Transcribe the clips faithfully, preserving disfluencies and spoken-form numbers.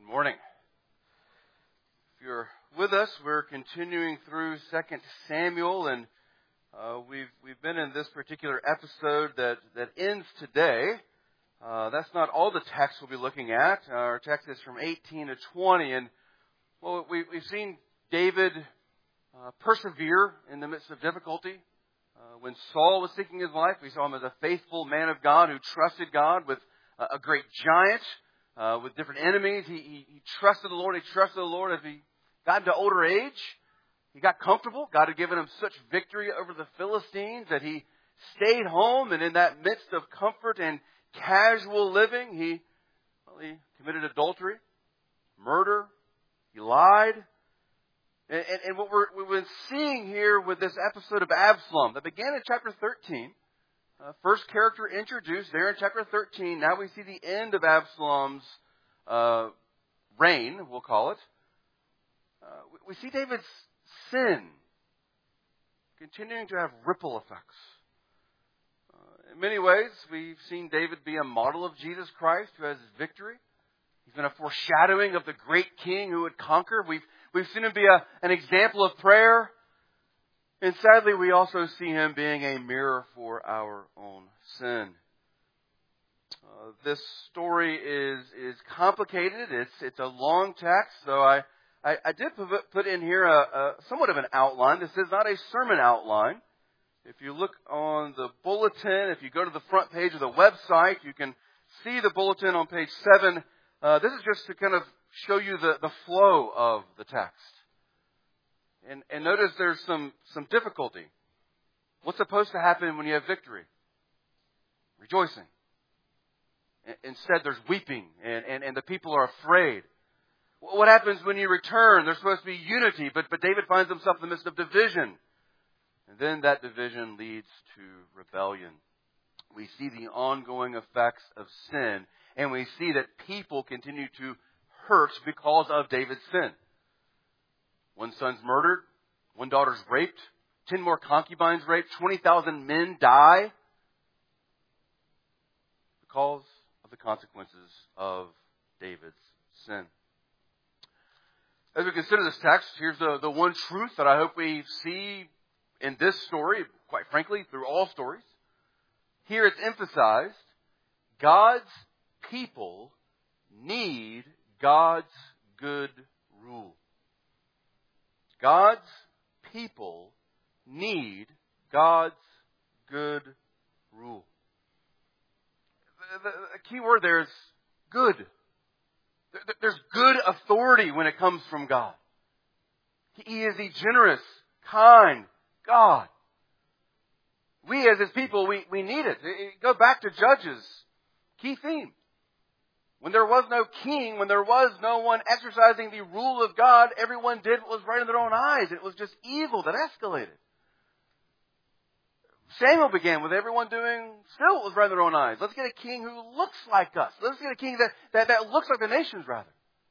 Good morning. If you're with us, we're continuing through Second Samuel, and uh, we've we've been in this particular episode that, that ends today. Uh, that's not all the text we'll be looking at. Our text is from eighteen to twenty, and well, we, we've seen David uh, persevere in the midst of difficulty. Uh, when Saul was seeking his life, we saw him as a faithful man of God who trusted God with uh, a great giant. Uh, with different enemies, he, he, he trusted the Lord. He trusted the Lord as he got into older age. He got comfortable. God had given him such victory over the Philistines that he stayed home. And in that midst of comfort and casual living, he, well, he committed adultery, murder. He lied. And, and, and what we're, we've been seeing here with this episode of Absalom that began in chapter thirteen. Uh, first character introduced there in chapter thirteen. Now we see the end of Absalom's uh, reign, we'll call it. Uh, we, we see David's sin continuing to have ripple effects. Uh, in many ways, we've seen David be a model of Jesus Christ who has victory. He's been a foreshadowing of the great king who would conquer. We've, we've seen him be a, an example of prayer. And sadly, we also see him being a mirror for our own sin. Uh, this story is is complicated. It's it's a long text, so I I, I did put, put in here a, a somewhat of an outline. This is not a sermon outline. If you look on the bulletin, if you go to the front page of the website, you can see the bulletin on page seven. Uh, this is just to kind of show you the, the flow of the text. And, and notice there's some, some difficulty. What's supposed to happen when you have victory? Rejoicing. Instead, there's weeping, and, and, and the people are afraid. What happens when you return? There's supposed to be unity, but, but David finds himself in the midst of division. And then that division leads to rebellion. We see the ongoing effects of sin, and we see that people continue to hurt because of David's sin. One son's murdered. One daughter's raped. Ten more concubines raped. Twenty thousand men die because of the consequences of David's sin. As we consider this text, here's the, the one truth that I hope we see in this story, quite frankly, through all stories. Here it's emphasized, God's people need God's good rule. God's people need God's good rule. The, the, the key word there is good. There, there's good authority when it comes from God. He is a generous, kind God. We as His people, we, we need it. Go back to Judges. Key theme. When there was no king, when there was no one exercising the rule of God, everyone did what was right in their own eyes. It was just evil that escalated. Samuel began with everyone doing still what was right in their own eyes. Let's get a king who looks like us. Let's get a king that, that, that looks like the nations, rather.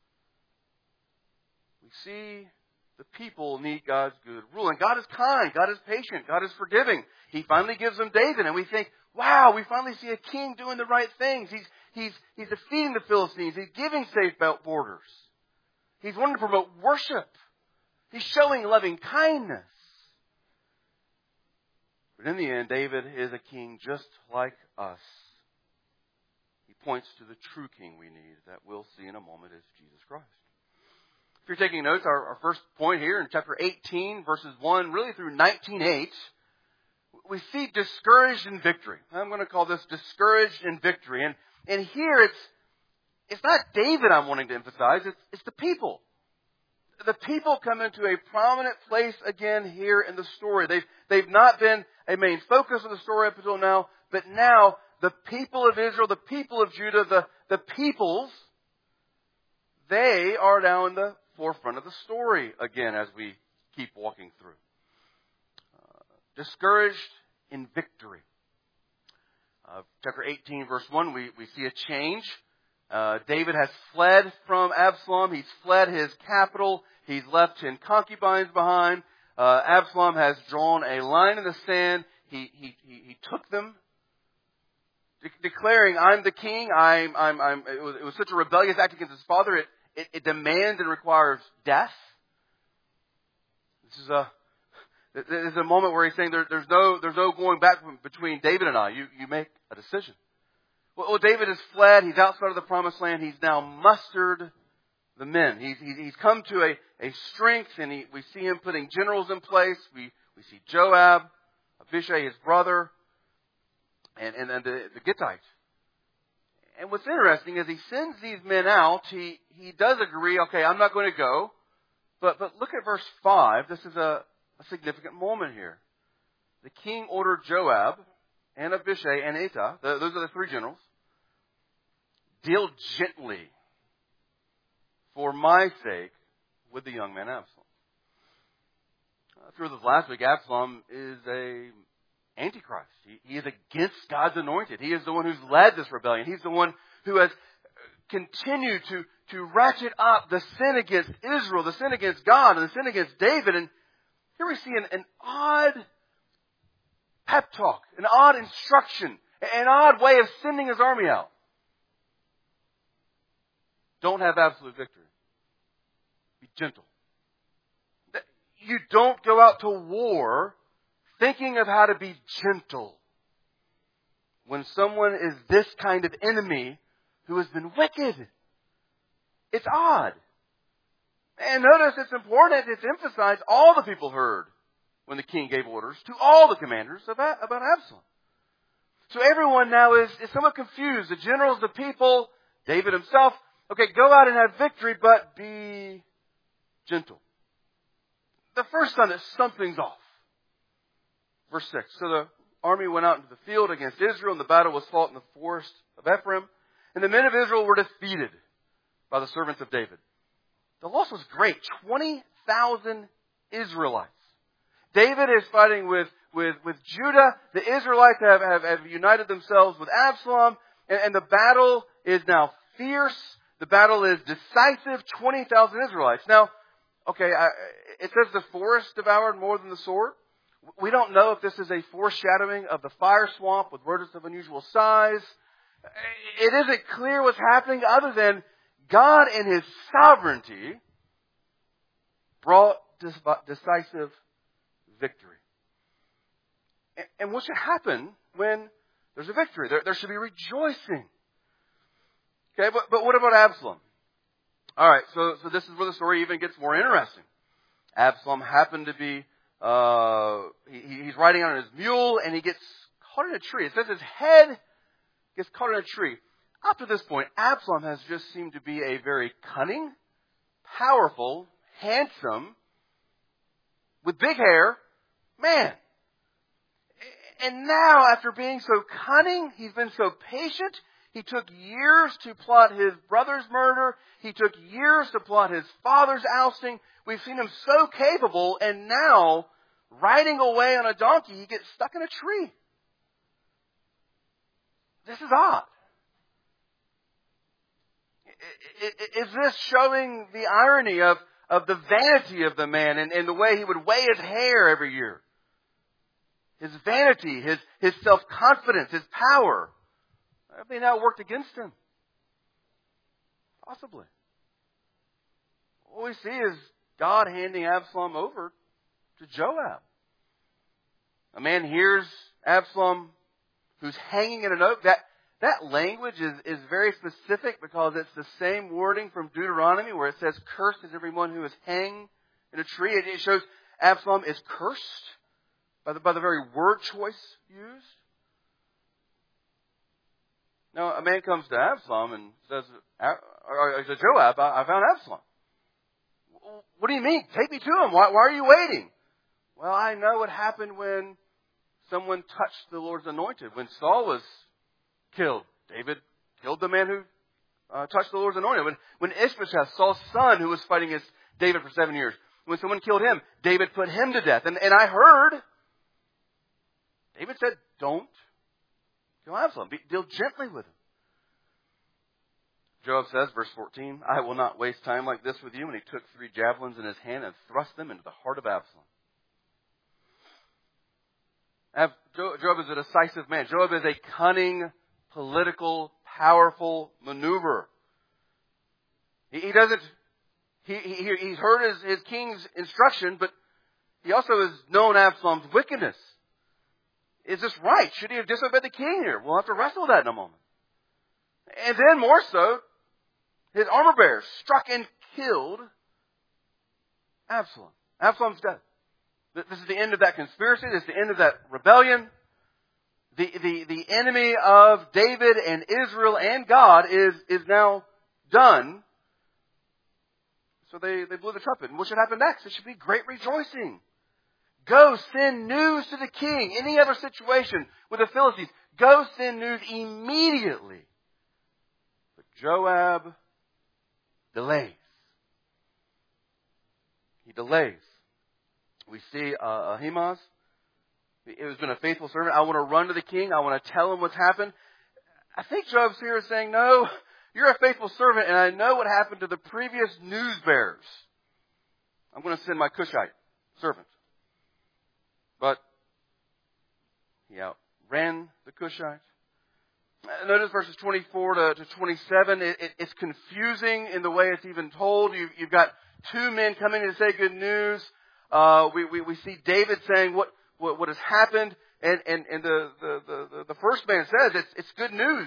We see the people need God's good rule. And God is kind. God is patient. God is forgiving. He finally gives them David. And we think, wow, we finally see a king doing the right things. He's He's, he's defeating the Philistines. He's giving safe borders. He's wanting to promote worship. He's showing loving kindness. But in the end, David is a king just like us. He points to the true king we need that we'll see in a moment is Jesus Christ. If you're taking notes, our, our first point here in chapter eighteen, verses one, really through nineteen eight, we see discouraged in victory. I'm going to call this discouraged in victory. And And here it's it's not David I'm wanting to emphasize, it's, it's the people. The people come into a prominent place again here in the story. They've, they've not been a main focus of the story up until now, but now the people of Israel, the people of Judah, the, the peoples, they are now in the forefront of the story again as we keep walking through. Uh, discouraged in victory. Uh, chapter eighteen, verse one, we, we see a change. Uh, David has fled from Absalom. He's fled his capital. He's left ten concubines behind. Uh, Absalom has drawn a line in the sand. He he he, he took them, de- declaring, "I'm the king." I'm I'm I'm. It was, it was such a rebellious act against his father. It it, it demands and requires death. This is a this is a moment where he's saying there, there's no there's no going back between David and I. You you make a decision. Well, well, David has fled. He's outside of the promised land. He's now mustered the men. He's he's, he's come to a, a strength, and he, we see him putting generals in place. We we see Joab, Abishai, his brother, and and, and the, the Gittite. And what's interesting is he sends these men out. He he does agree. Okay, I'm not going to go. But but look at verse five. This is a, a significant moment here. The king ordered Joab and Abishai and Etah, the, those are the three generals, deal gently for my sake with the young man Absalom. Uh, through this last week, Absalom is a antichrist. He, he is against God's anointed. He is the one who's led this rebellion. He's the one who has continued to, to ratchet up the sin against Israel, the sin against God, and the sin against David. And here we see an, an odd pep talk, an odd instruction, an odd way of sending his army out. Don't have absolute victory. Be gentle. You don't go out to war thinking of how to be gentle when someone is this kind of enemy who has been wicked. It's odd. And notice it's important, it's emphasized, all the people heard when the king gave orders to all the commanders about, about Absalom. So everyone now is, is somewhat confused. The generals, the people, David himself. Okay, go out and have victory, but be gentle. The first sign that something's off. Verse six. So the army went out into the field against Israel, and the battle was fought in the forest of Ephraim. And the men of Israel were defeated by the servants of David. The loss was great. twenty thousand Israelites. David is fighting with, with, with Judah. The Israelites have, have, have united themselves with Absalom. And, and the battle is now fierce. The battle is decisive. twenty thousand Israelites. Now, okay, I, it says the forest devoured more than the sword. We don't know if this is a foreshadowing of the fire swamp with rodents of unusual size. It isn't clear what's happening other than God in His sovereignty brought decisive victory. And what should happen when there's a victory? There, there should be rejoicing. Okay, but, but what about Absalom? All right, so, so this is where the story even gets more interesting. Absalom happened to be, uh, he, he's riding on his mule and he gets caught in a tree. It says his head gets caught in a tree. Up to this point, Absalom has just seemed to be a very cunning, powerful, handsome, with big hair man. And now, after being so cunning, he's been so patient. He took years to plot his brother's murder. He took years to plot his father's ousting. We've seen him so capable, and now, riding away on a donkey, he gets stuck in a tree. This is odd. Is this showing the irony of, of the vanity of the man and, and the way he would weigh his hair every year? His vanity, his, his self-confidence, his power. I mean, that worked against him. Possibly. What we see is God handing Absalom over to Joab. A man hears Absalom who's hanging in an oak. That, that language is, is very specific because it's the same wording from Deuteronomy where it says, cursed is everyone who is hanged in a tree. It, it shows Absalom is cursed by the, by the very word choice used. Now, a man comes to Absalom and says, or to Joab, I found Absalom. What do you mean? Take me to him. Why, why are you waiting? Well, I know what happened when someone touched the Lord's anointed. When Saul was killed, David killed the man who uh, touched the Lord's anointed. When, when Ishbosheth, Saul's son, who was fighting against David for seven years, when someone killed him, David put him to death. And, and I heard, David said, don't kill Absalom. Be, deal gently with him. Joab says, verse fourteen, I will not waste time like this with you. And he took three javelins in his hand and thrust them into the heart of Absalom. Joab is a decisive man. Joab is a cunning, political, powerful maneuverer. He, he doesn't, he, he, he's heard his, his king's instruction, but he also has known Absalom's wickedness. Is this right? Should he have disobeyed the king here? We'll have to wrestle with that in a moment. And then more so, his armor bearers struck and killed Absalom. Absalom's dead. This is the end of that conspiracy. This is the end of that rebellion. The, the, the enemy of David and Israel and God is, is now done. So they, they blew the trumpet. And what should happen next? It should be great rejoicing. Go send news to the king. Any other situation with the Philistines, go send news immediately. But Joab delays. He delays. We see uh, Ahimaaz. It has been a faithful servant. I want to run to the king. I want to tell him what's happened. I think Joab's here is saying, no, you're a faithful servant, and I know what happened to the previous news bearers. I'm going to send my Cushite servant. But he outran the Cushite. Notice verses twenty-four to, to twenty-seven. It, it, it's confusing in the way it's even told. You, you've got two men coming to say good news. Uh, we, we, we see David saying what, what, what has happened. And, and, and the, the, the, the first man says it's, it's good news.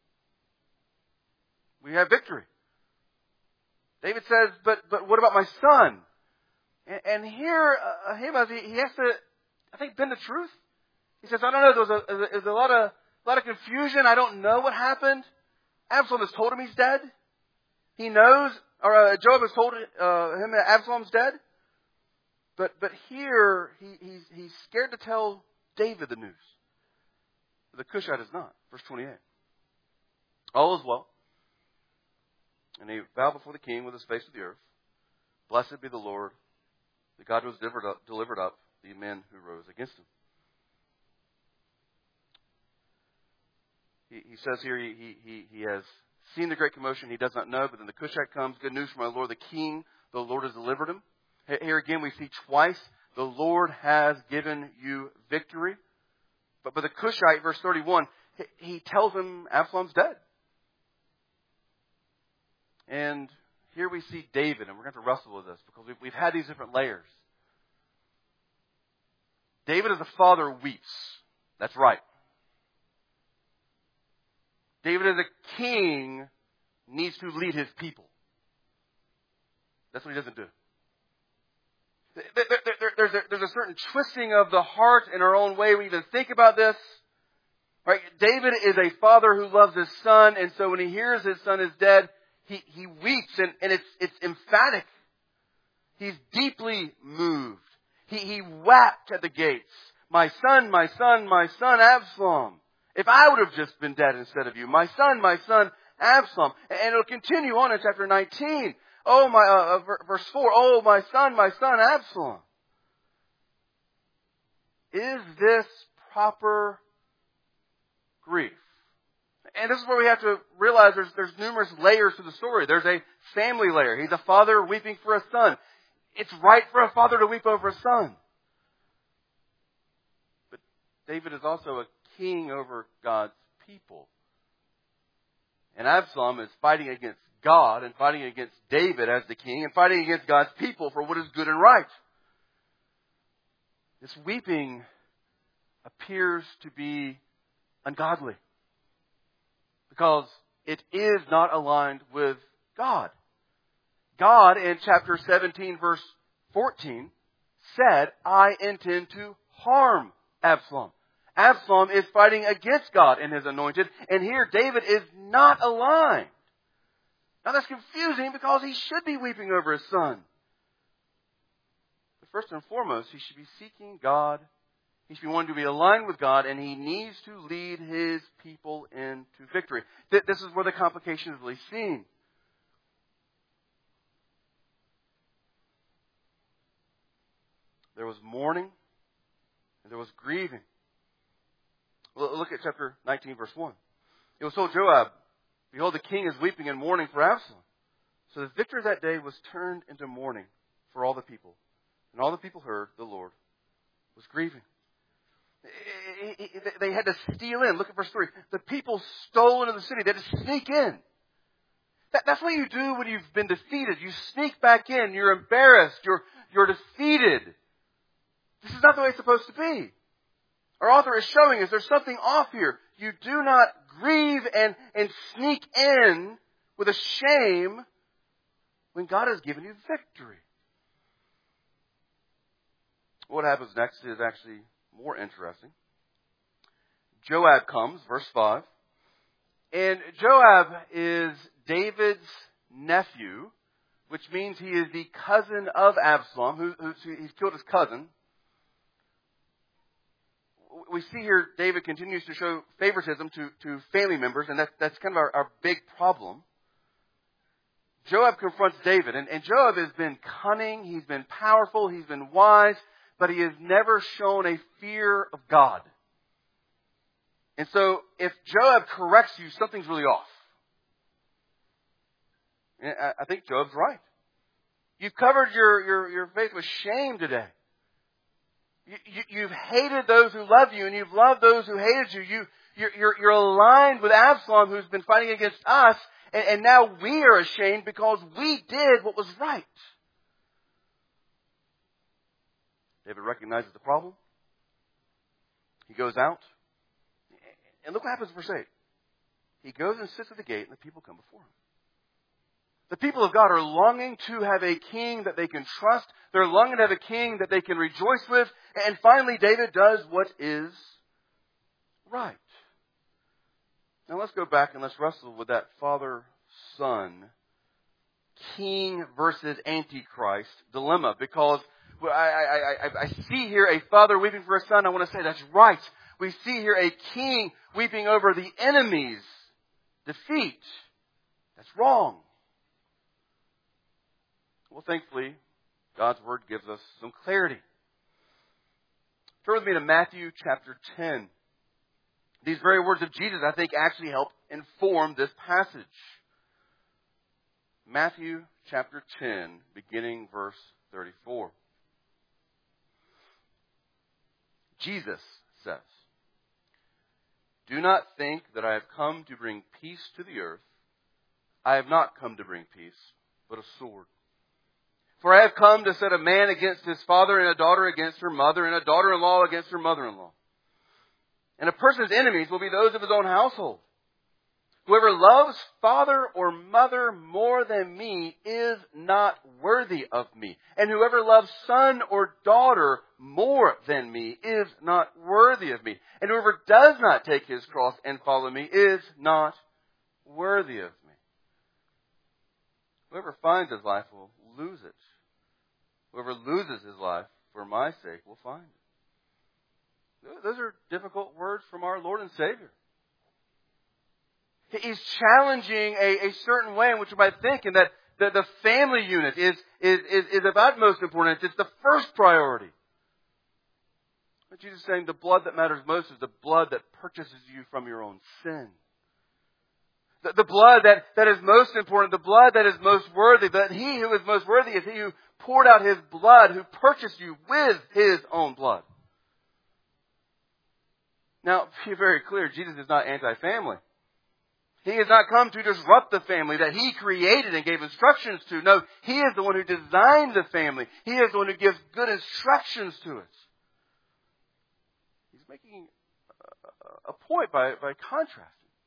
We have victory. David says, but, but what about my son? And, and here, uh, Ahimaaz, he, he has to, I think, bend the truth. He says, I don't know, there's a, there's a lot of, a lot of confusion. I don't know what happened. Absalom has told him he's dead. He knows, or uh, Joab has told uh, him that Absalom's dead. But but here, he, he's, he's scared to tell David the news. The Cushite is not. Verse twenty-eight. All is well. And he bowed before the king with his face to the earth. Blessed be the Lord, the God who has delivered up, delivered up the men who rose against him. He, he says here he, he, he has seen the great commotion. He does not know, but then the Cushite comes. Good news from my Lord, the king. The Lord has delivered him. Here again we see twice, the Lord has given you victory. But, but the Cushite, verse thirty-one, he, he tells him Absalom's dead. And here we see David, and we're going to have to wrestle with this because we've, we've had these different layers. David as a father weeps. That's right. David as a king needs to lead his people. That's what he doesn't do. There, there, there, there's, a, there's a certain twisting of the heart in our own way we even think about this. Right? David is a father who loves his son, and so when he hears his son is dead, he, he weeps, and, and it's, it's emphatic. He's deeply moved. He, he wept at the gates. My son, my son, my son, Absalom. If I would have just been dead instead of you. My son, my son, Absalom. And it'll continue on in chapter nineteen. Oh, my, uh, verse four, oh, my son, my son, Absalom. Is this proper grief? And this is where we have to realize there's, there's numerous layers to the story. There's a family layer. He's a father weeping for a son. It's right for a father to weep over a son. But David is also a king over God's people. And Absalom is fighting against God and fighting against David as the king and fighting against God's people for what is good and right. This weeping appears to be ungodly because it is not aligned with God. God in chapter seventeen verse fourteen said, I intend to harm Absalom. Absalom is fighting against God and his anointed, and here David is not aligned. Now that's confusing because he should be weeping over his son. But first and foremost, he should be seeking God. He should be wanting to be aligned with God, and he needs to lead his people into victory. This is where the complication is really seen. There was mourning, and there was grieving. Look at chapter nineteen, verse one. It was told Joab, behold, the king is weeping and mourning for Absalom. So the victory that day was turned into mourning for all the people. And all the people heard the Lord was grieving. They had to steal in. Look at verse three. The people stole into the city. They had to sneak in. That, that's what you do when you've been defeated. You sneak back in. You're embarrassed. You're, you're defeated. This is not the way it's supposed to be. Our author is showing us there's something off here. You do not grieve and, and sneak in with a shame when God has given you victory. What happens next is actually more interesting. Joab comes, verse five. And Joab is David's nephew, which means he is the cousin of Absalom, who, who he's killed his cousin. We see here David continues to show favoritism to, to family members, and that, that's kind of our, our big problem. Joab confronts David, and, and Joab has been cunning, he's been powerful, he's been wise, but he has never shown a fear of God. And so, if Joab corrects you, something's really off. And I, I think Joab's right. You've covered your, your, your faith with shame today. You, you, you've hated those who love you, and you've loved those who hated you. you you're, you're, you're aligned with Absalom, who's been fighting against us, and, and now we are ashamed because we did what was right. David recognizes the problem. He goes out. And look what happens in verse eight. He goes and sits at the gate, and the people come before him. The people of God are longing to have a king that they can trust. They're longing to have a king that they can rejoice with. And finally, David does what is right. Now let's go back and let's wrestle with that father-son, king versus antichrist dilemma. Because I, I, I, I see here a father weeping for a son. I want to say that's right. We see here a king weeping over the enemy's defeat. That's wrong. Well, thankfully, God's Word gives us some clarity. Turn with me to Matthew chapter ten. These very words of Jesus, I think, actually help inform this passage. Matthew chapter ten, beginning verse thirty-four. Jesus says, "Do not think that I have come to bring peace to the earth. I have not come to bring peace, but a sword. For I have come to set a man against his father, and a daughter against her mother, and a daughter-in-law against her mother-in-law. And a person's enemies will be those of his own household. Whoever loves father or mother more than me is not worthy of me. And whoever loves son or daughter more than me is not worthy of me. And whoever does not take his cross and follow me is not worthy of me. Whoever finds his life will lose it. Whoever loses his life for my sake will find it." Those are difficult words from our Lord and Savior. He's challenging a, a certain way in which we might think, and that the, the family unit is, is, is, is of utmost importance. It's the first priority. But Jesus is saying the blood that matters most is the blood that purchases you from your own sin. The, the blood that, that is most important, the blood that is most worthy, that he who is most worthy is he who poured out his blood, who purchased you with his own blood. Now, be very clear, Jesus is not anti-family. He has not come to disrupt the family that he created and gave instructions to. No, he is the one who designed the family. He is the one who gives good instructions to it. He's making a point by, by contrasting.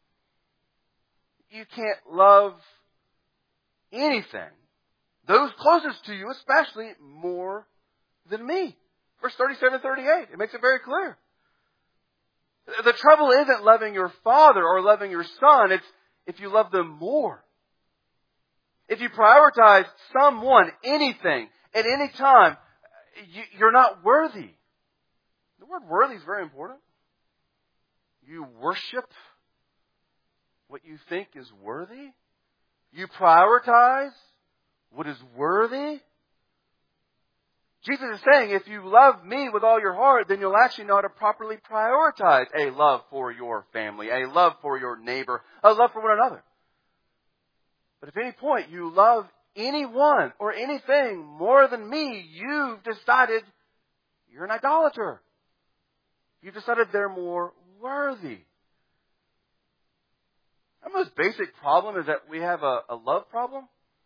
You can't love anything, those closest to you especially, more than me. Verse thirty-seven, thirty-eight, it makes it very clear. The trouble isn't loving your father or loving your son. It's if you love them more. If you prioritize someone, anything, at any time, you're not worthy. The word worthy is very important. You worship what you think is worthy. You prioritize what is worthy. Jesus is saying, if you love me with all your heart, then you'll actually know how to properly prioritize a love for your family, a love for your neighbor, a love for one another. But if at any point you love anyone or anything more than me, you've decided you're an idolater. You've decided they're more worthy. Our most basic problem is that we have a, a love problem.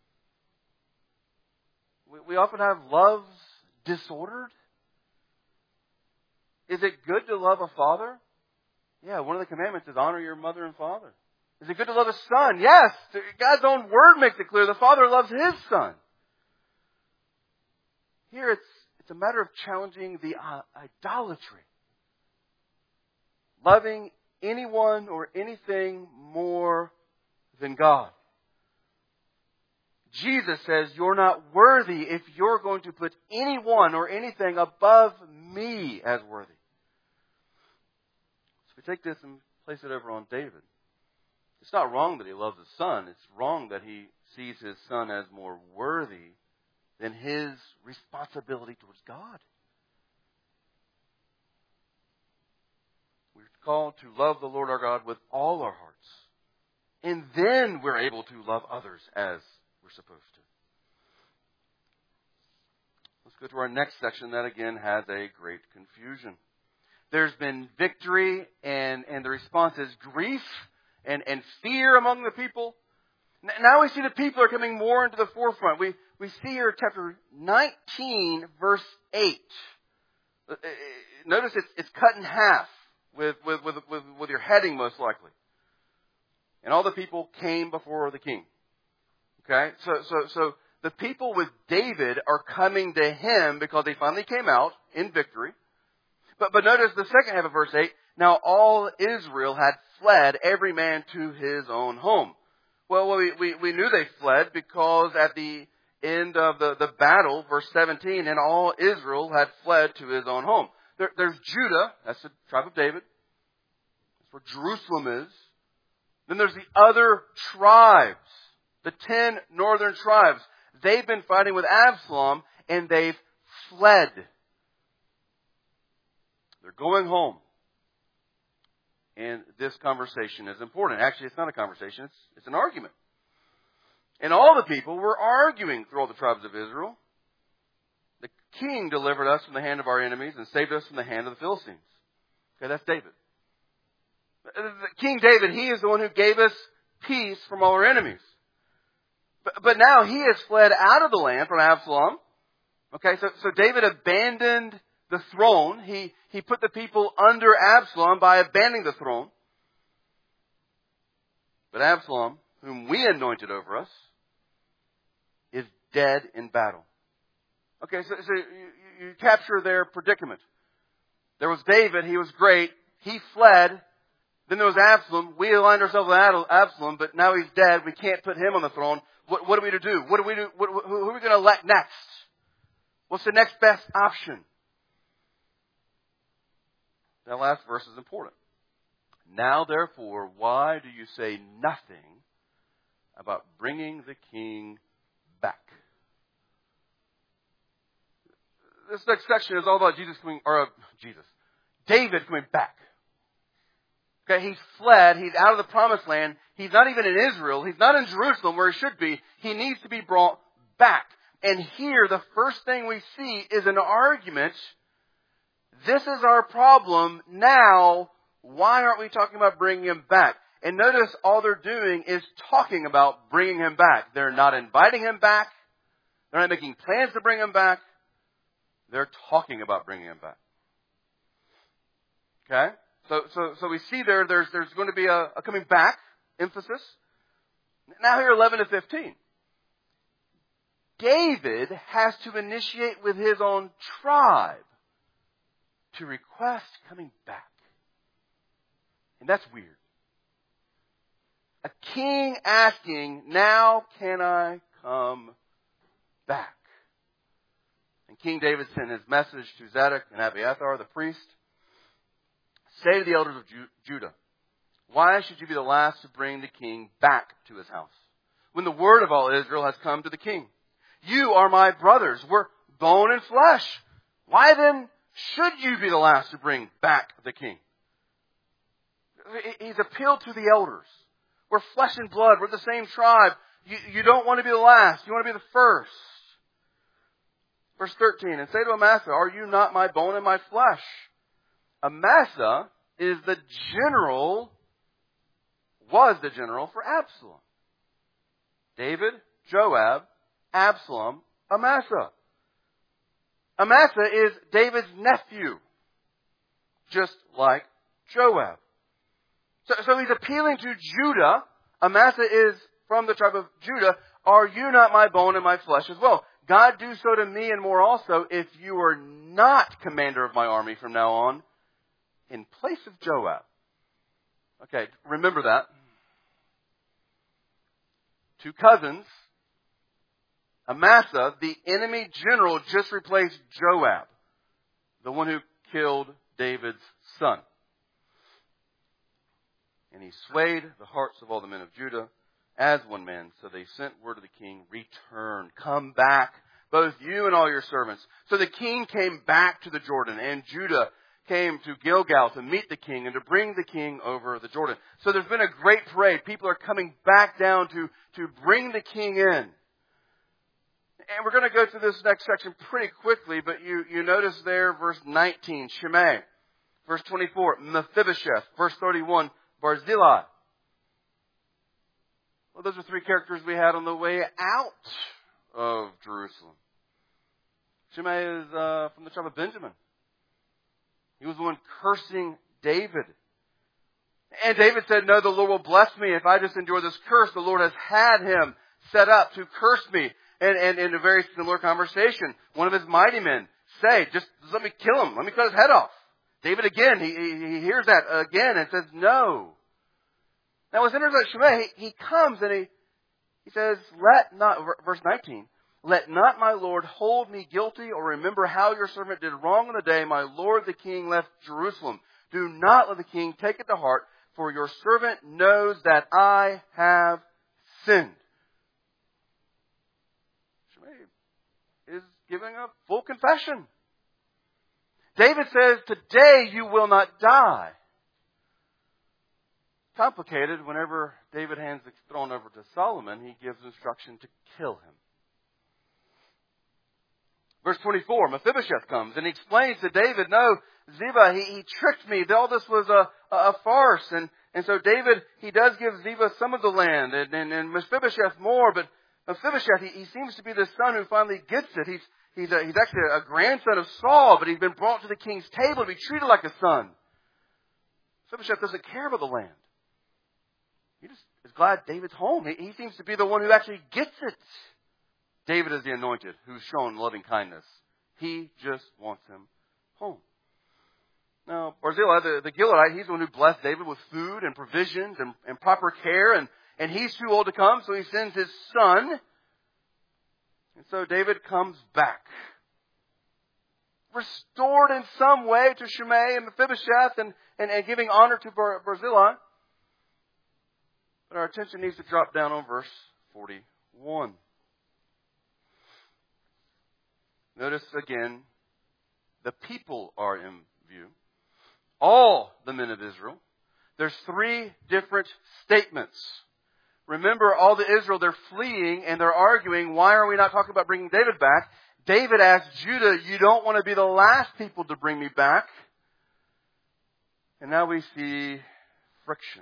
We, we often have loves disordered. Is it good to love a father? Yeah, one of the commandments is honor your mother and father. Is it good to love a son? Yes. God's own word makes it clear the Father loves His Son. Here it's, it's a matter of challenging the uh, idolatry. Loving anyone or anything more than God. Jesus says you're not worthy if you're going to put anyone or anything above me as worthy. So we take this and place it over on David. It's not wrong that he loves his son. It's wrong that he sees his son as more worthy than his responsibility towards God. We're called to love the Lord our God with all our hearts. And then we're able to love others as we're supposed to. Let's go to our next section that again has a great confusion. There's been victory and, and the response is grief and, and fear among the people. Now we see the people are coming more into the forefront. We, we see here chapter nineteen, verse eight. Notice it's, it's cut in half with, with, with, with, with your heading most likely. And all the people came before the king. Okay? So, so, so the people with David are coming to him because they finally came out in victory. But, but notice the second half of verse eight. Now all Israel had fled, every man to his own home. Well, we, we, we knew they fled because at the end of the, the battle, verse seventeen, and all Israel had fled to his own home. There, there's Judah, that's the tribe of David. That's where Jerusalem is. Then there's the other tribes, the ten northern tribes. They've been fighting with Absalom and they've fled. They're going home. And this conversation is important. Actually, it's not a conversation. It's, it's an argument. And all the people were arguing through all the tribes of Israel. The king delivered us from the hand of our enemies and saved us from the hand of the Philistines. Okay, that's David. King David, he is the one who gave us peace from all our enemies. But, but now he has fled out of the land from Absalom. Okay, so, so David abandoned the throne. He, he put the people under Absalom by abandoning the throne. But Absalom, whom we anointed over us, is dead in battle. Okay, so, so you, you capture their predicament. There was David, he was great. He fled. Then there was Absalom. We aligned ourselves with Absalom, but now he's dead. We can't put him on the throne. What, what are we to do? What do we do? What, who, who are we going to elect next? What's the next best option? That last verse is important. Now, therefore, why do you say nothing about bringing the king back? This next section is all about Jesus coming, or uh, Jesus, David coming back. Okay, he's fled. He's out of the promised land. He's not even in Israel. He's not in Jerusalem where he should be. He needs to be brought back. And here, the first thing we see is an argument. This is our problem. Now, why aren't we talking about bringing him back? And notice all they're doing is talking about bringing him back. They're not inviting him back. They're not making plans to bring him back. They're talking about bringing him back. Okay? So, so, so we see there, there's, there's going to be a, a coming back emphasis. Now here, eleven to fifteen. David has to initiate with his own tribe to request coming back. And that's weird. A king asking, now can I come back? And King David sent his message to Zadok and Abiathar, the priest. Say to the elders of Judah, why should you be the last to bring the king back to his house, when the word of all Israel has come to the king? You are my brothers. We're bone and flesh. Why then should you be the last to bring back the king? He's appealed to the elders. We're flesh and blood. We're the same tribe. You, you don't want to be the last. You want to be the first. Verse thirteen, and say to Amasa, are you not my bone and my flesh? Amasa is the general was the general for Absalom. David, Joab, Absalom, Amasa. Amasa is David's nephew, just like Joab. So, so he's appealing to Judah. Amasa is from the tribe of Judah. Are you not my bone and my flesh as well? God, do so to me and more also if you are not commander of my army from now on in place of Joab. Okay, remember that. Two cousins. Amasa, the enemy general, just replaced Joab, the one who killed David's son. And he swayed the hearts of all the men of Judah as one man. So they sent word to the king, return, come back, both you and all your servants. So the king came back to the Jordan, and Judah came to Gilgal to meet the king and to bring the king over the Jordan. So there's been a great parade. People are coming back down to, to bring the king in. And we're going to go through this next section pretty quickly, but you, you notice there, verse nineteen, Shimei. Verse twenty-four, Mephibosheth. Verse thirty-one, Barzillai. Well, those are three characters we had on the way out of Jerusalem. Shimei is uh, from the tribe of Benjamin. He was the one cursing David. And David said, no, the Lord will bless me if I just endure this curse. The Lord has had him set up to curse me. And, and in a very similar conversation, one of his mighty men say, just, just let me kill him. Let me cut his head off. David again, he, he, he hears that again and says, no. Now what's interesting about Shimei, he, he comes and he, he says, let not, verse nineteen, let not my Lord hold me guilty or remember how your servant did wrong on the day my Lord the king left Jerusalem. Do not let the king take it to heart, for your servant knows that I have sinned. Is giving a full confession. David says, today you will not die. Complicated, whenever David hands the throne over to Solomon, he gives instruction to kill him. Verse twenty-four, Mephibosheth comes and he explains to David, no, Ziba, he, he tricked me. All this was a, a farce. And, and so David, he does give Ziba some of the land and, and, and Mephibosheth more, but Mephibosheth, he, he seems to be the son who finally gets it. He's, he's, a, he's actually a grandson of Saul, but he's been brought to the king's table to be treated like a son. Mephibosheth doesn't care about the land. He just is glad David's home. He, he seems to be the one who actually gets it. David is the anointed who's shown loving kindness. He just wants him home. Now, Barzillai, the, the Gileadite, he's the one who blessed David with food and provisions and, and proper care, and And he's too old to come, so he sends his son. And so David comes back. Restored in some way to Shimei and Mephibosheth and, and, and giving honor to Bar- Barzillai. But our attention needs to drop down on verse forty-one. Notice again, the people are in view. All the men of Israel. There's three different statements. Remember, all the Israel, they're fleeing and they're arguing, why are we not talking about bringing David back? David asked Judah, you don't want to be the last people to bring me back. And now we see friction.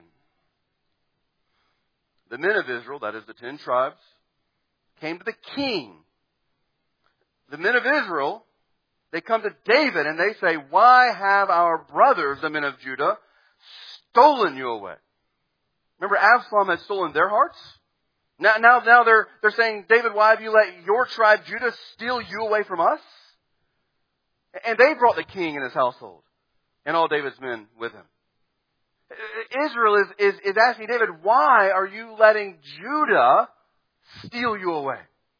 The men of Israel, that is the ten tribes, came to the king. The men of Israel, they come to David and they say, why have our brothers, the men of Judah, stolen you away? Remember, Absalom had stolen their hearts. Now, now, now they're, they're saying, David, why have you let your tribe, Judah, steal you away from us? And they brought the king and his household and all David's men with him. Israel is, is, is asking David, why are you letting Judah steal you away?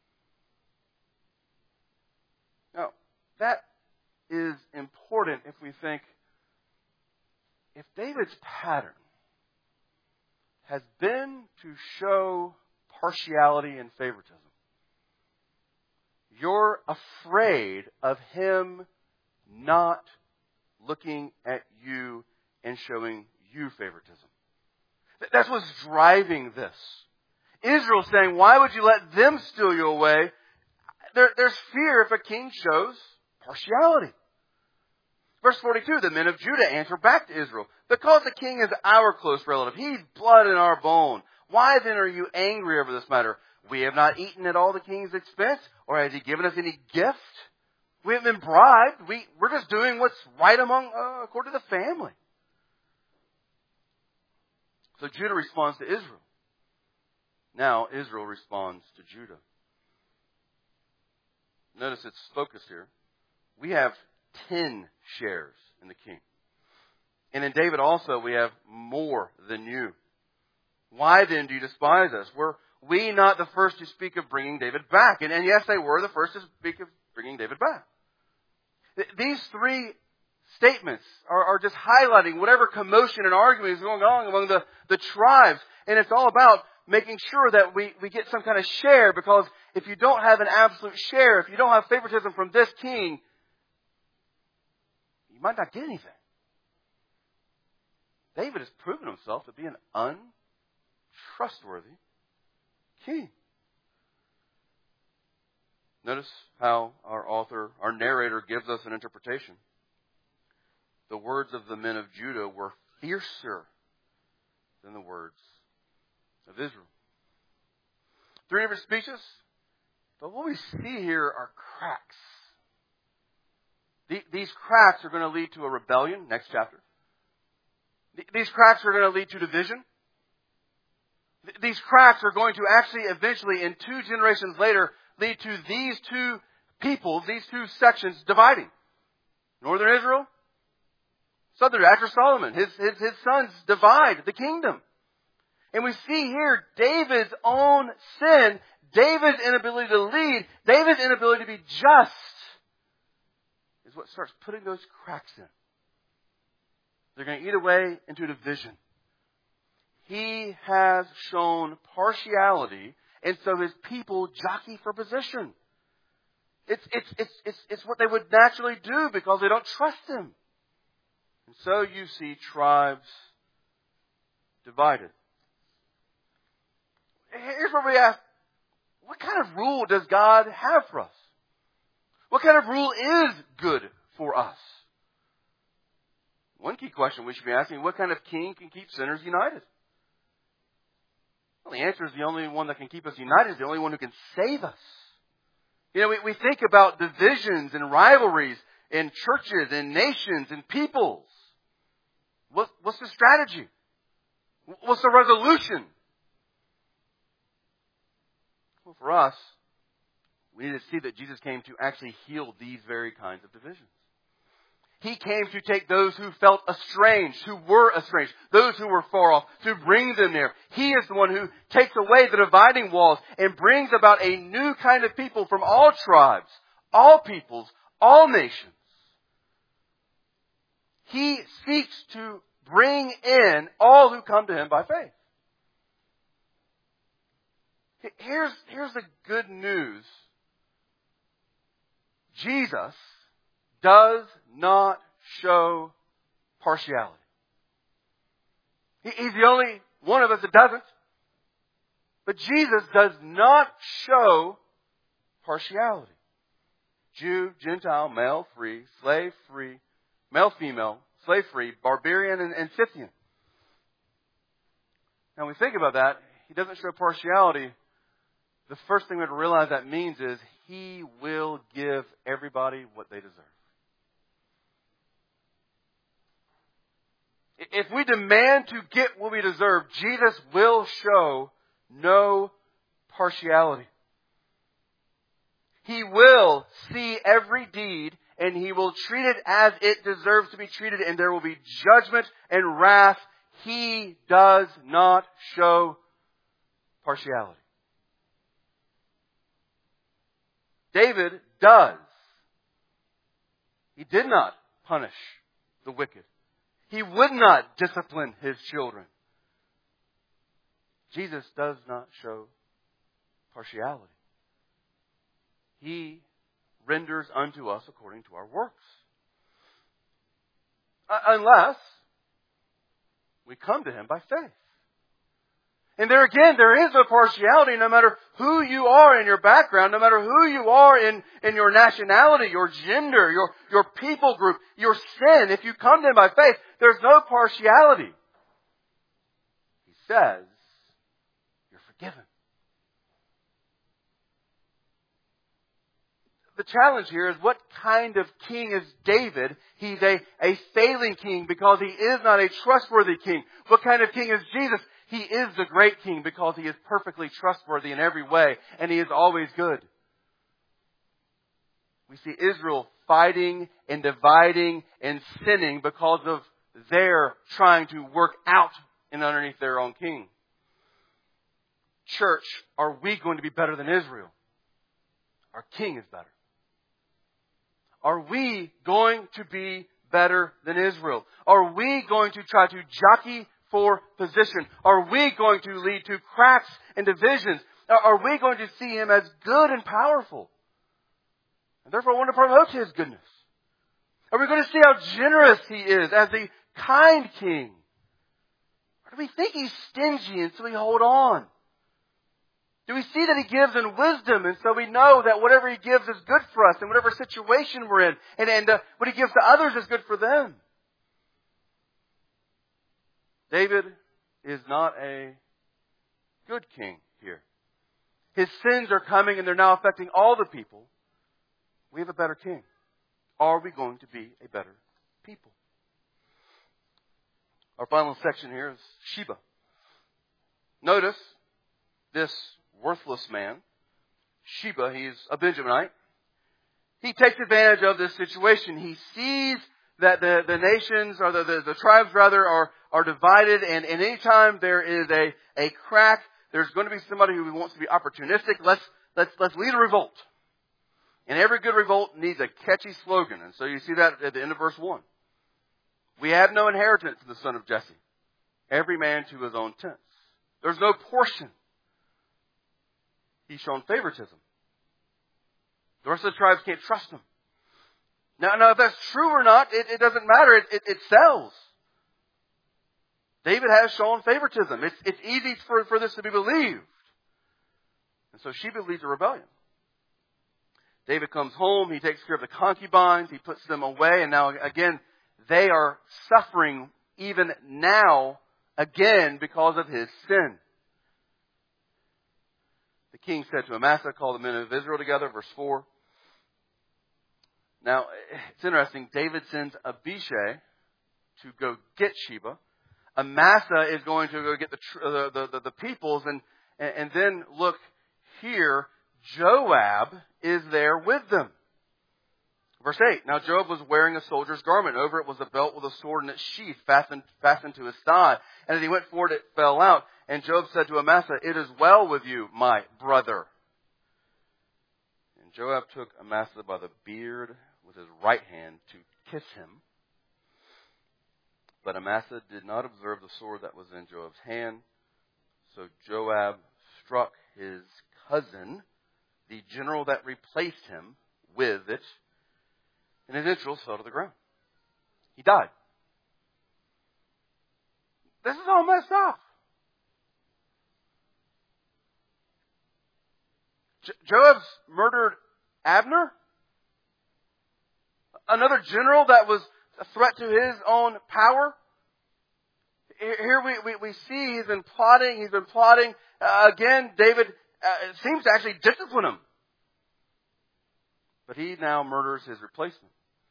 Now, that is important if we think, if David's pattern has been to show partiality and favoritism, you're afraid of him not looking at you and showing you favoritism. That's what's driving this. Israel saying, why would you let them steal you away? There, there's fear if a king shows partiality. Verse forty-two, the men of Judah answer back to Israel. Because the king is our close relative. He's blood in our bone. Why then are you angry over this matter? We have not eaten at all the king's expense, or has he given us any gift? We haven't been bribed. We, we're just doing what's right among, uh, according to the family. So Judah responds to Israel. Now Israel responds to Judah. Notice it's focused here. We have ten shares in the king. And in David also we have more than you. Why then do you despise us? Were we not the first to speak of bringing David back? And, and yes, they were the first to speak of bringing David back. Th- these three statements are, are just highlighting whatever commotion and argument is going on among the, the tribes. And it's all about making sure that we, we get some kind of share, because if you don't have an absolute share, if you don't have favoritism from this king, you might not get anything. David has proven himself to be an untrustworthy king. Notice how our author, our narrator, gives us an interpretation. The words of the men of Judah were fiercer than the words of Israel. Three different speeches, but what we see here are cracks. These cracks are going to lead to a rebellion, next chapter. These cracks are going to lead to division. These cracks are going to actually eventually, in two generations later, lead to these two people, these two sections dividing. Northern Israel, southern, after Solomon. His, his, his sons divide the kingdom. And we see here David's own sin, David's inability to lead, David's inability to be just, is what starts putting those cracks in. They're going to eat away into division. He has shown partiality, and so his people jockey for position. It's, it's, it's, it's, it's what they would naturally do because they don't trust him. And so you see tribes divided. Here's where we ask, what kind of rule does God have for us? What kind of rule is good for us? One key question we should be asking, what kind of king can keep sinners united? Well, the answer is the only one that can keep us united is the only one who can save us. You know, we, we think about divisions and rivalries in churches and nations and peoples. What, what's the strategy? What's the resolution? Well, for us, we need to see that Jesus came to actually heal these very kinds of divisions. He came to take those who felt estranged, who were estranged, those who were far off, to bring them near. He is the one who takes away the dividing walls and brings about a new kind of people from all tribes, all peoples, all nations. He seeks to bring in all who come to Him by faith. Here's, here's the good news. Jesus does not show partiality. He's the only one of us that doesn't. But Jesus does not show partiality. Jew, Gentile, male, free, slave, free, male, female, slave, free, barbarian, and, and Scythian. Now, when we think about that, He doesn't show partiality. The first thing we have to realize that means is He will give everybody what they deserve. If we demand to get what we deserve, Jesus will show no partiality. He will see every deed and He will treat it as it deserves to be treated, and there will be judgment and wrath. He does not show partiality. David does. He did not punish the wicked. He would not discipline His children. Jesus does not show partiality. He renders unto us according to our works. Uh, unless we come to Him by faith. And there again, there is no partiality no matter who you are in your background, no matter who you are in, in your nationality, your gender, your, your people group, your sin. If you come to Him by faith, There's no partiality. He says, you're forgiven. The challenge here is, what kind of king is David? He's a, a failing king because he is not a trustworthy king. What kind of king is Jesus? He is the great king because he is perfectly trustworthy in every way, and he is always good. We see Israel fighting and dividing and sinning because of their trying to work out and underneath their own king. Church, are we going to be better than Israel? Our king is better. Are we going to be better than Israel? Are we going to try to jockey for position? Are we going to lead to cracks and divisions? Are we going to see him as good and powerful, and therefore want to promote his goodness? Are we going to see how generous he is as the kind king? Or do we think he's stingy and so we hold on? Do we see that he gives in wisdom, and so we know that whatever he gives is good for us in whatever situation we're in, and, and uh, what he gives to others is good for them? David is not a good king here. His sins are coming and they're now affecting all the people. We have a better king. Are we going to be a better people? Our final section here is Sheba. Notice this worthless man, Sheba, he's a Benjaminite. He takes advantage of this situation. He sees that the, the nations, or the, the, the tribes rather, are, are divided, and, and anytime there is a, a crack, there's going to be somebody who wants to be opportunistic. Let's, let's, let's lead a revolt. And every good revolt needs a catchy slogan. And so you see that at the end of verse one. We have no inheritance in the son of Jesse. Every man to his own tents. There's no portion. He's shown favoritism. The rest of the tribes can't trust him. Now, now if that's true or not, it, it doesn't matter. It, it, it sells. David has shown favoritism. It's, it's easy for, for this to be believed. And so Sheba leads a rebellion. David comes home. He takes care of the concubines. He puts them away. And now, again, they are suffering even now, again, because of his sin. The king said to Amasa, call the men of Israel together, verse four. Now, it's interesting. David sends Abishai to go get Sheba. Amasa is going to go get the the, the, the peoples. And, and then look here, Joab is there with them. Verse eight. Now Joab was wearing a soldier's garment. Over it was a belt with a sword in its sheath fastened, fastened to his thigh. And as he went forward, it fell out. And Joab said to Amasa, it is well with you, my brother. And Joab took Amasa by the beard with his right hand to kiss him. But Amasa did not observe the sword that was in Joab's hand. So Joab struck his cousin, the general that replaced him, with it. And his entrails fell to the ground. He died. This is all messed up. Joab's murdered Abner, another general that was a threat to his own power. Here we, we, we see he's been plotting, he's been plotting. Uh, again, David uh, seems to actually discipline him. But he now murders his replacement.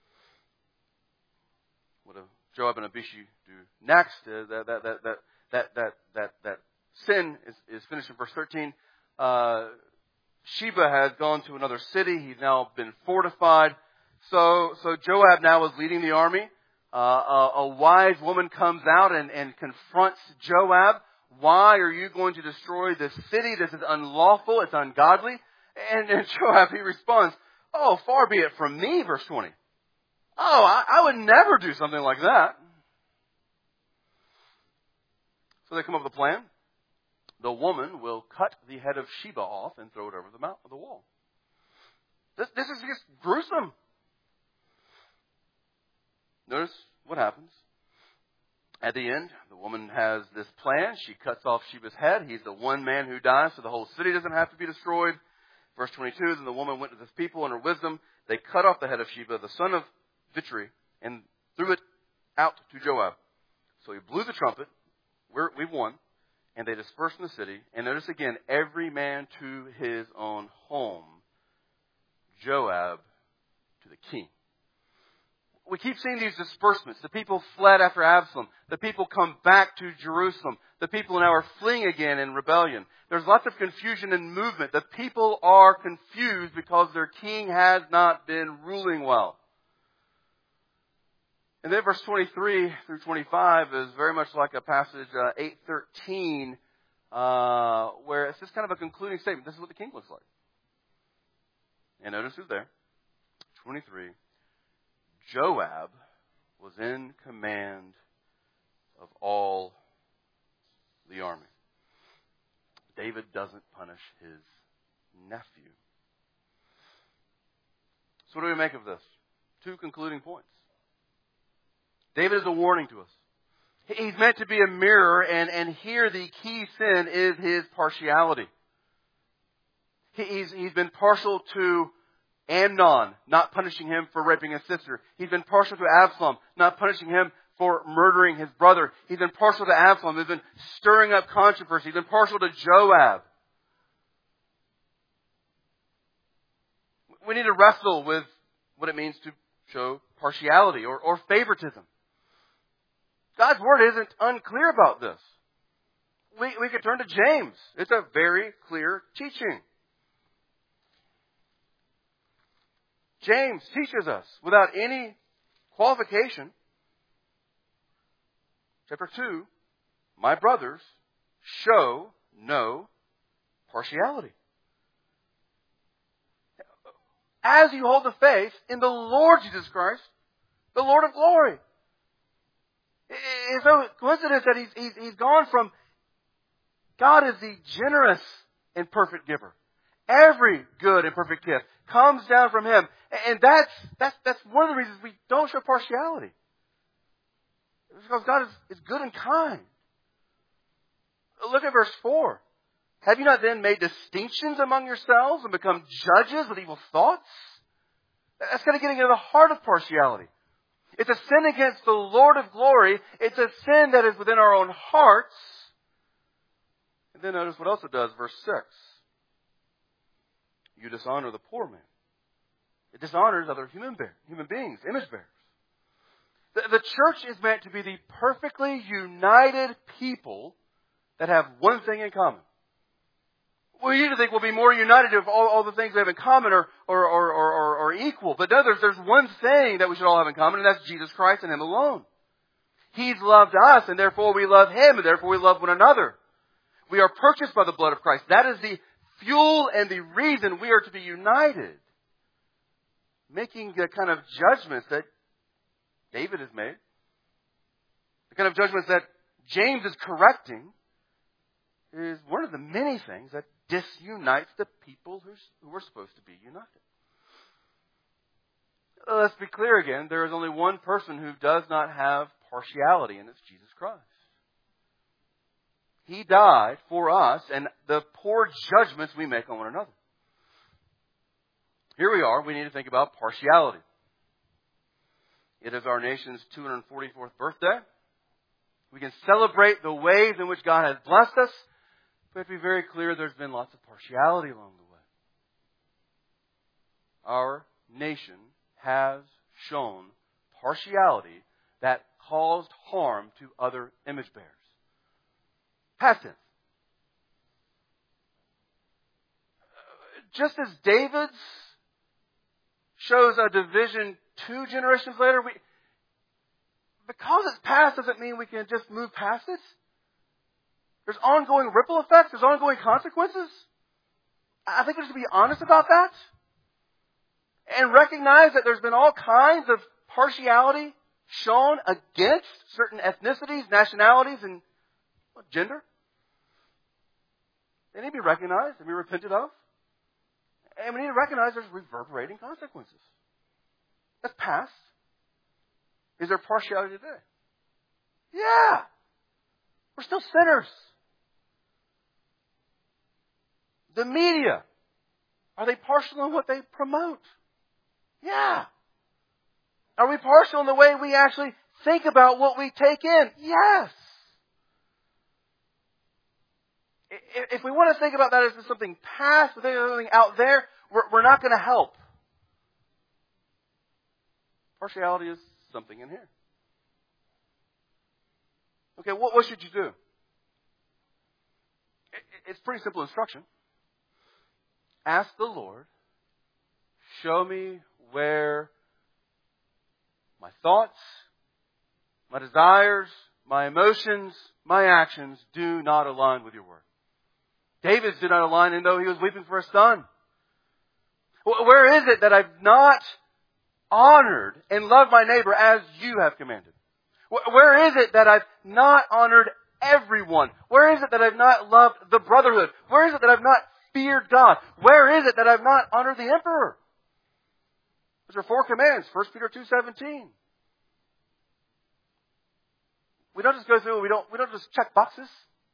What do Joab and Abishai do next? Uh, that, that, that, that, that, that, that, that sin is, is finished in verse thirteen. Uh, Sheba has gone to another city. He's now been fortified. So, so Joab now is leading the army. Uh, a, a wise woman comes out and, and confronts Joab. Why are you going to destroy this city? This is unlawful. It's ungodly. And, and Joab, he responds, oh, far be it from me, verse twenty. Oh, I, I would never do something like that. So they come up with a plan. The woman will cut the head of Sheba off and throw it over the mount of the wall. This, this is just gruesome. Notice what happens. At the end, the woman has this plan. She cuts off Sheba's head. He's the one man who dies, so the whole city doesn't have to be destroyed. Verse twenty-two, then the woman went to the people in her wisdom. They cut off the head of Sheba, the son of Vitri, and threw it out to Joab. So he blew the trumpet. We're, we've won. And they dispersed from the city. And notice again, every man to his own home. Joab to the king. We keep seeing these disbursements. The people fled after Absalom. The people come back to Jerusalem. The people now are fleeing again in rebellion. There's lots of confusion and movement. The people are confused because their king has not been ruling well. And then verse twenty-three through twenty-five is very much like a passage, uh, eight thirteen, uh, where it's just kind of a concluding statement. This is what the king looks like. And notice who's there. twenty-three. Joab was in command of all the army. David doesn't punish his nephew. So what do we make of this? Two concluding points. David is a warning to us. He's meant to be a mirror, and, and here the key sin is his partiality. He's, he's been partial to Amnon, not punishing him for raping his sister. He's been partial to Absalom, not punishing him for murdering his brother. He's been partial to Absalom. He's been stirring up controversy. He's been partial to Joab. We need to wrestle with what it means to show partiality or, or favoritism. God's Word isn't unclear about this. We, we could turn to James. It's a very clear teaching. James teaches us without any qualification, chapter two, my brothers, show no partiality. As you hold the faith in the Lord Jesus Christ, the Lord of glory. It's no coincidence that he's, he's, he's gone from God is the generous and perfect giver. Every good and perfect gift comes down from Him. And that's, that's, that's one of the reasons we don't show partiality. It's because God is, is good and kind. Look at verse four. Have you not then made distinctions among yourselves and become judges with evil thoughts? That's kind of getting into the heart of partiality. It's a sin against the Lord of glory. It's a sin that is within our own hearts. And then notice what else it does, verse six. You dishonor the poor man. It dishonors other human, bear, human beings, image bearers. The, the church is meant to be the perfectly united people that have one thing in common. We usually think we'll be more united if all, all the things we have in common are, are, are, are, are equal. But no, there's, there's one thing that we should all have in common, and that's Jesus Christ and Him alone. He's loved us, and therefore we love Him, and therefore we love one another. We are purchased by the blood of Christ. That is the fuel and the reason we are to be united. Making the kind of judgments that David has made, the kind of judgments that James is correcting, is one of the many things that disunites the people who are supposed to be united. Let's be clear again. There is only one person who does not have partiality, and it's Jesus Christ. He died for us and the poor judgments we make on one another. Here we are. We need to think about partiality. It is our nation's two hundred forty-fourth birthday. We can celebrate the ways in which God has blessed us. But to be very clear, there's been lots of partiality along the way. Our nation has shown partiality that caused harm to other image bearers. Past tense. Just as David's shows a division two generations later, we, because it's past doesn't mean we can just move past it. There's ongoing ripple effects. There's ongoing consequences. I think we should be honest about that. And recognize that there's been all kinds of partiality shown against certain ethnicities, nationalities, and what, gender. They need to be recognized and be repented of. And we need to recognize there's reverberating consequences. That's past. Is there partiality today? Yeah. We're still sinners. The media, are they partial in what they promote? Yeah. Are we partial in the way we actually think about what we take in? Yes. If we want to think about that as something past, something out there, we're, we're not going to help. Partiality is something in here. Okay, what, what should you do? It, it's pretty simple instruction. Ask the Lord, show me where my thoughts, my desires, my emotions, my actions do not align with your word. David's did not align, and though he was weeping for a son. Where is it that I've not honored and loved my neighbor as you have commanded? Where is it that I've not honored everyone? Where is it that I've not loved the brotherhood? Where is it that I've not feared God? Where is it that I've not honored the emperor? Those are four commands, First Peter two seventeen. We don't just go through, we don't, we don't just check boxes.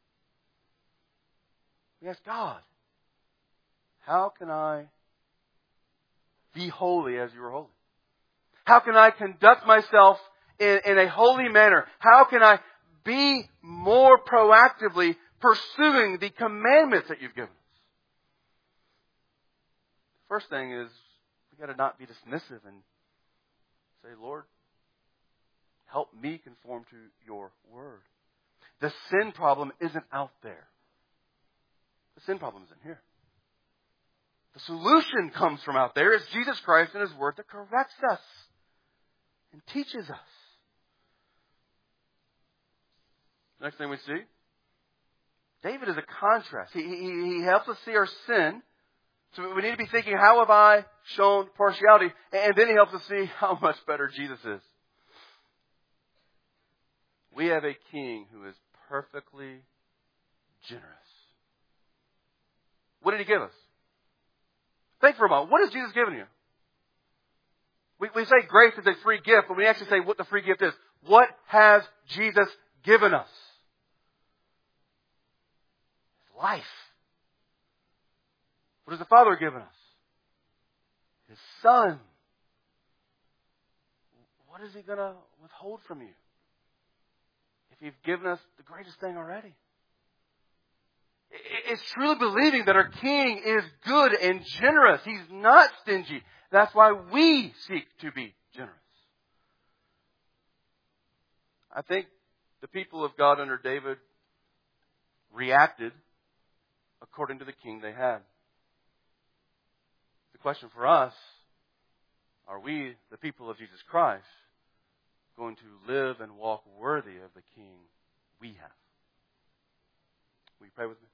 We ask God, how can I be holy as you are holy? How can I conduct myself in, in a holy manner? How can I be more proactively pursuing the commandments that you've given us? First thing is, we've got to not be dismissive and say, Lord, help me conform to your word. The sin problem isn't out there. The sin problem is in here. The solution comes from out there. It's Jesus Christ and His Word that corrects us and teaches us. Next thing we see, David is a contrast. He, he, he helps us see our sin. So we need to be thinking, how have I shown partiality? And then he helps us see how much better Jesus is. We have a king who is perfectly generous. What did he give us? Think for a moment. What has Jesus given you? We, we say grace is a free gift, but we actually say what the free gift is. What has Jesus given us? His life. What has the Father given us? His Son. What is He going to withhold from you if He's given us the greatest thing already? It's truly believing that our King is good and generous. He's not stingy. That's why we seek to be generous. I think the people of God under David reacted according to the king they had. The question for us, are we, the people of Jesus Christ, going to live and walk worthy of the king we have? Will you pray with me?